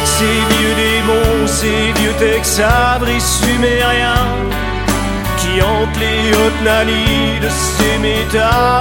Ces vieux démons, ces vieux texabris sumériens qui hantent les hautes nanies de ces métal.